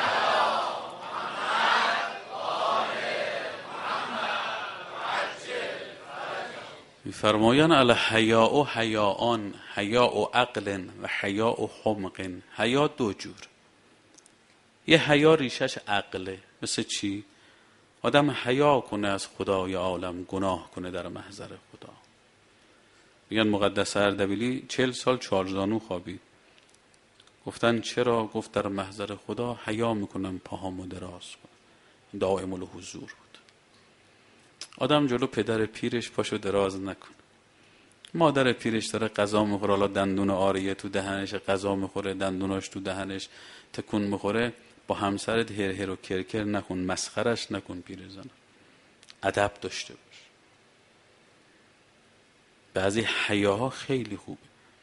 می‌فرمایند الحیاء حیاءان، حیاء عقل و حیاء حمق. حیا دو جور. یه حیا ریشش عقله. مثل چی؟ آدم حیا کنه از خدای عالم، گناه کنه در محضر خدا. میگن مقدس اردبیلی 40 سال چارزانو خوابید. گفتن چرا؟ گفت در محضر خدا حیا میکنم پاهامو دراز کنم. دائم الحضور بود. آدم جلو پدر پیرش پاشو دراز نکنه. مادر پیرش داره غذا میخوره، حالا دندون آریه تو دهنش، غذا میخوره دندوناش تو دهنش تکون میخوره، با همسرت هر هر و کرکر نکن، مسخرش نکن. پیرزن ادب داشته باش. بعضی حیاها خیلی خوبه.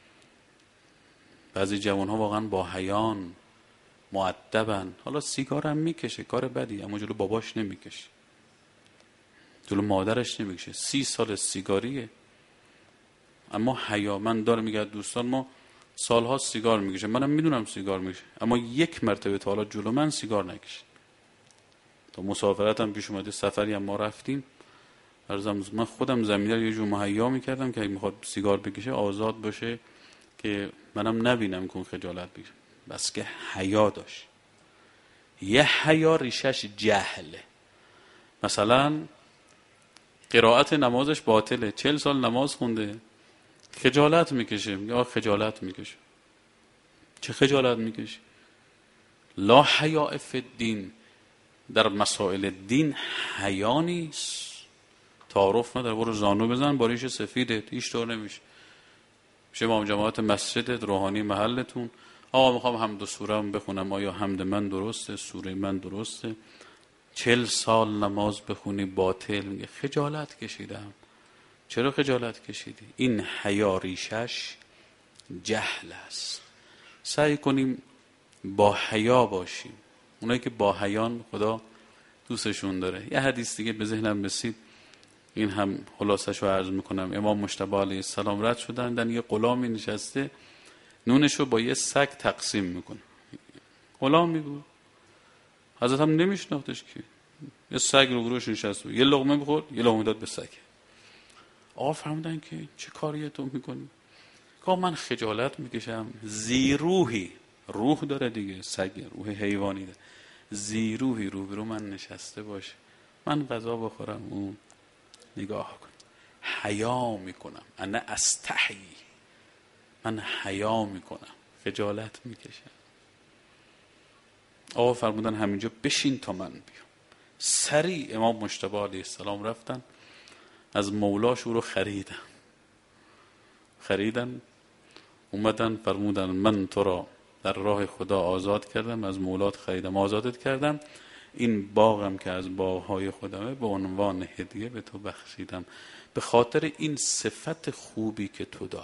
بعضی جوانها واقعا با حیان، مؤدبن. حالا سیگار هم میکشه، کار بدی، اما جلو باباش نمیکشه، جلو مادرش نمیکشه. 30 سال سیگاریه، اما حیا. من دارم میگه دوستان ما سالها سیگار میکشه، منم میدونم سیگار میکشه، اما یک مرتبه تا حالا جلو من سیگار نکشید. تا مسافرتم پیش اومده، سفری هم ما رفتیم، من خودم زمینه رو یه جور مهیا میکردم که اگه میخواد سیگار بکشه آزاد باشه که منم نبینم که اون خجالت بکشه. بس که حیا داشت. یه حیا ریشش جهله. مثلا قرائت نمازش باطله، 40 سال نماز خونده، خجالت میکشه. میگه خجالت میکشه. چه خجالت میکشه؟ لا حیاء فی الدین، در مسائل دین حیا نیست. تعارف نداره. برو زانو بزن با ریش سفیدت، هیچ طور نمیشه. میشه امام جماعت مسجدت، روحانی محلتون، آقا میخوام حمد و سوره هم بخونم، آیا حمد من درسته؟ سوره من درسته؟ 40 سال نماز بخونی باطل. میگه خجالت کشیدم. چرا خجالت کشیدی؟ این حیا ریشش جهل است. سعی کنیم با حیا باشیم. اونایی که با حیان خدا دوستشون داره. یه حدیث دیگه به ذهنم رسید، این هم خلاصش رو عرض میکنم. امام مجتبی علیه السلام رد شدن، در یه غلامی نشسته نونش رو با یه سگ تقسیم میکنه. غلامی بود، حضرت هم نمیشناختش که، یه سگ رو روش نشسته، یه لقمه بخورد، یه لقمه داد به سگ. آقا فرمودن که چه کاریه تو میکنی؟ که من خجالت میکشم، زیروحی، روح داره دیگه، سگ روح حیوانی داره، زیروحی رو من نشسته باشه، من غذا بخورم اون نگاه کنم، حیا میکنم، انا استحی، من حیا میکنم، خجالت میکشم. آقا فرمودن همینجا بشین تا من بیام. سریع امام مجتبی علیه السلام رفتن از مولاش او رو خریدن اومدن فرمودن من تو را در راه خدا آزاد کردم، از مولات خریدم آزادت کردم، این باغم که از باغهای خودمه به عنوان هدیه به تو بخشیدم، به خاطر این صفت خوبی که تو داری.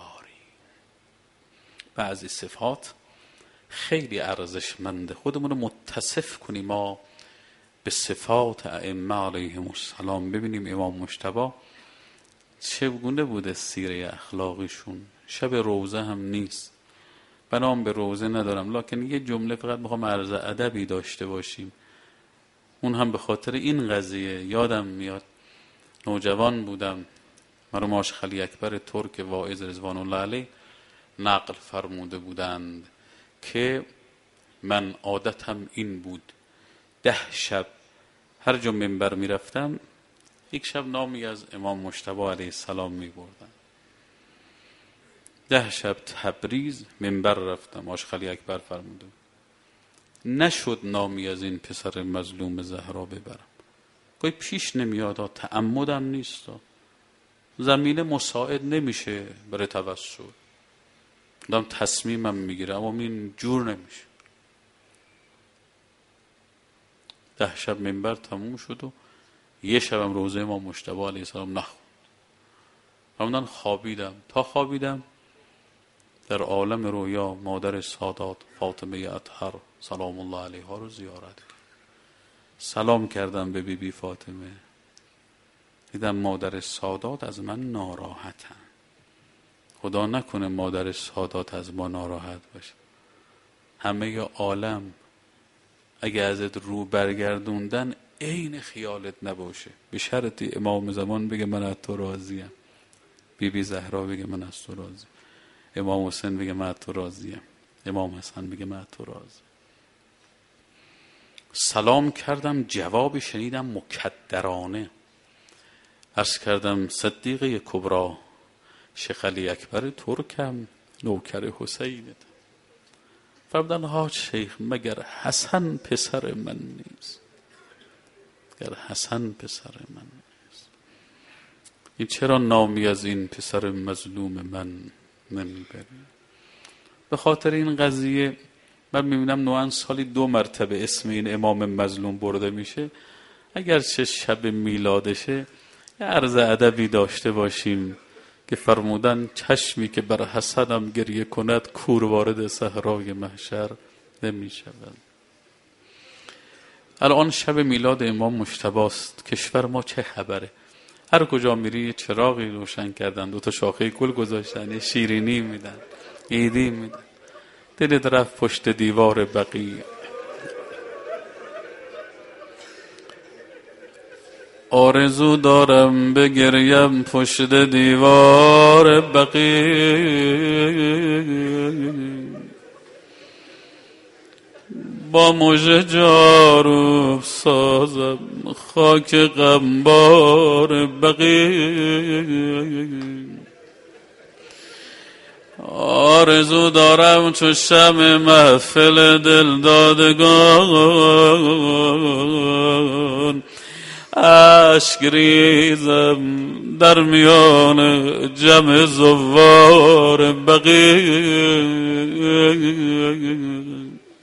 بعضی صفات خیلی ارزشمنده، خودمون رو متصف کنیم ما به صفات ائمه علیهم السلام، ببینیم امام مجتبی چگونه بوده سیره اخلاقیشون. شب روزه هم نیست، بنام به روزه ندارم، لکن یه جمله فقط میخوام عرض ادبی داشته باشیم. اون هم به خاطر این قضیه یادم میاد، نوجوان بودم، مرحوم آش خلی اکبر ترک واعظ رضوان الله علیه نقل فرموده بودند که من عادتم این بود 10 شب هر جا منبر میرفتم یک شب نامی از امام مجتبی علیه السلام میبردم. 10 شب تبریز منبر رفتم، آش خلی اکبر فرموده نشد نامی از این پسر مظلوم زهرا ببرم. کوئی پیش نمیاد، تعمدم نیست، زمینه مساعد نمیشه برای توسل، دارم تصمیمم میگیره اما این جور نمیشه. 10 شب منبر تموم شد و یه شبم روزه امام مجتبی علیه السلام نخوند. من خوابیدم، تا خوابیدم در عالم رویا مادر سادات فاطمه اطهر سلام الله علیها رو زیارت کردم. سلام کردم به بی فاطمه، دیدم مادر سادات از من ناراحتن، خدا نکنه مادر سادات از ما ناراحت باشه. همه عالم اگه ازت رو برگردوندن عین خیالت نباشه، به شرطی امام زمان بگه من از تو راضیم، بی زهرا بگه من از تو راضیم، امام حسین بگه من از تو راضیم، امام حسن بگه من از تو راضیم. سلام کردم، جواب شنیدم مکدرانه. عرض کردم صدیقه کبرا شیخ علی اکبر ترکم، نوکر حسینت. فرمودن ها شیخ مگر حسن پسر من نیست؟ مگر حسن پسر من نیست؟ این چرا نامی از این پسر مظلوم من نمیبری؟ به خاطر این قضیه من میبینم نوعا سالی 2 مرتبه اسم این امام مظلوم برده میشه. اگر چه شب میلادشه یه عرض ادبی داشته باشیم که فرمودن چشمی که بر حسنم گریه کند کور وارد صحرای محشر نمی شود. الان شب میلاد امام مجتبی است، کشور ما چه خبره؟ هر کجا میری چراغی روشن کردن، 2 تا شاخه گل گذاشتن، شیرینی میدن، عیدی میدن. دلت رفت پشت دیوار بقیع، آرزو دارم بگریم پشت دیوار بقیع، با مژه جارو سازم خاک غمبار بقیع. آرزو دارم چو شمع محفل دلدادگان، اشک ریزم در میان جمع زوار بقیع.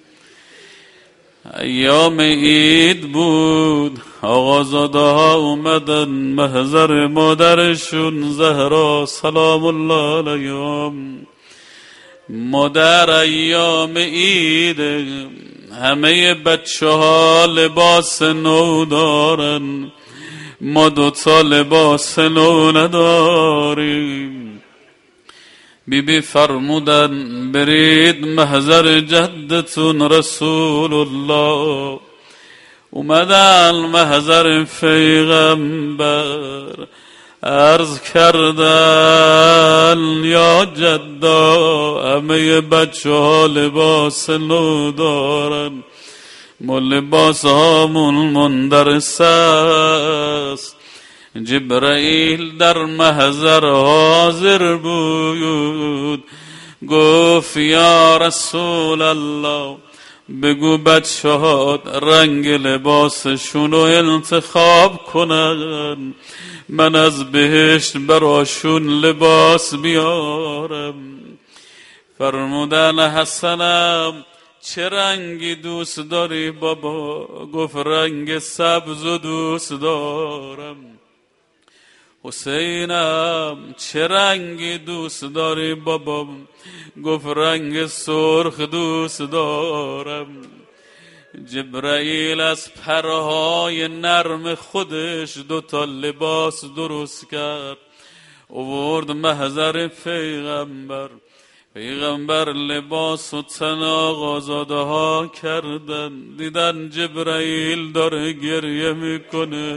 ایام عید بود، آقازاده ها اومدن محضر مادرشون زهرا سلام الله علیهم. مادر ایام عید همه بچه ها لباس نو دارن، ما دوتا لباس نو نداریم. بی فرمودن برید محضر جدتون رسول الله. اومدن محضر پیغمبر عرض کردن یا جدا همه بچه ها لباس نو دارن، ما لباس هامون مندرس است. جبرائیل در محضر حاضر بود، گفت یا رسول الله بگو بچه ها رنگ لباسشون رو انتخاب کنن، من از بهشت براشون لباس بیارم. فرمودن حسنم چه رنگی دوست داری بابا؟ گفت رنگ سبز و دوست دارم. حسینم چه رنگی دوست داری بابا؟ گفت رنگ سرخ دوست دارم. جبرائیل از پرهای نرم خودش دوتا لباس درست کرد، آورد محضر پیغمبر. پیغمبر لباس و تن آقازاده ها کردن، دیدن جبرائیل داره گریه میکنه.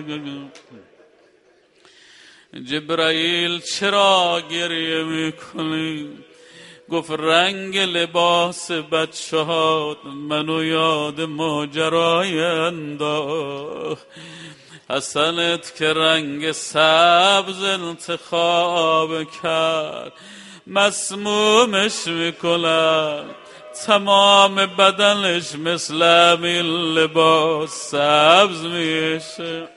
جبرائیل چرا گریه میکنی؟ گفت رنگ لباس بچه ها منو یاد ماجرای انداخت. حسنت که رنگ سبز انتخاب کرد، مسمومش میکنن، تمام بدنش مثل همین لباس سبز میشه.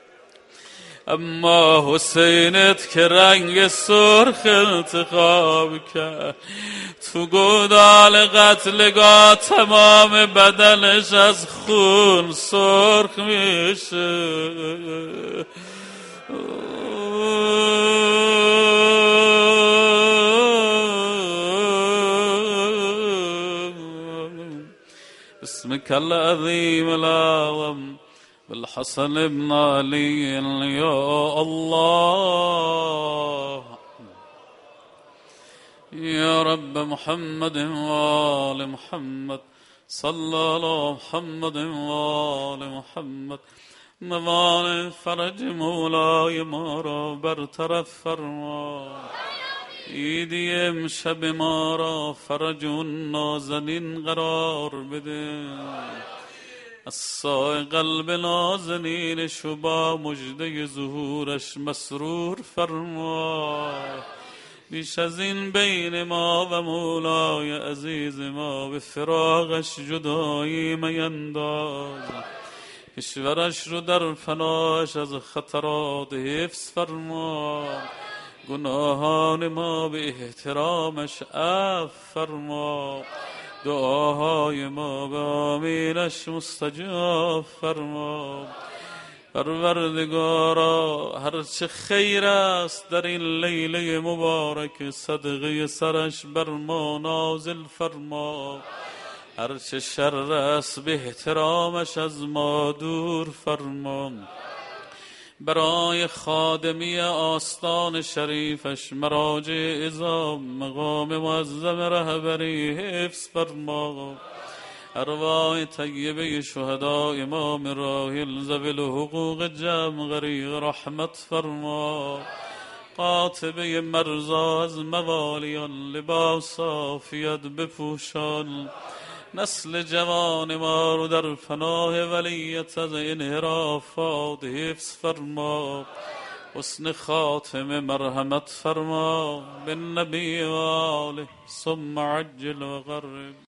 اما حسینت که رنگ سرخ انتخاب کرد، تو گودال قتلگاه تمام بدنش از خون سرخ میشه. اسمك العظيم الأعظم بالحسن ابن علي يا الله. يا رب محمد وآل محمد صلى على محمد وآل محمد. موان فرج مولای ما را برطرف فرما. عیدی امشب ما را فرج نازنین قرار بده. السای قلب نازنین شبا مجده ظهورش مسرور فرما. بیش از این بین ما و مولای عزیز ما به فراقش جدایی مینداز. کشورش رو در فناش از خطرات حفظ فرما. گناهان ما به احترامش عفو فرما. دعاهای ما به آمینش مستجاب فرما. پروردگارا هرچه خیر است در این لیله مبارک صدقه سرش بر ما نازل فرما. هرچه شر است به احترامش از ما دور فرما. برای خادمی آستان شریفش مراجع عظام مقام معظم رهبری حفظ فرما. ارواح طیبه شهداء امام راحل ذوی الحقوق جمع غریق رحمت فرما. قاطبه مرزا از موالیان لباس عافیت بپوشان. نسل جوان ما رو در پناه ولیت از انحرافات حفظ فرما. حسن خاتم مرحمت فرما. بالنبی و آله ثم عجل و قرب.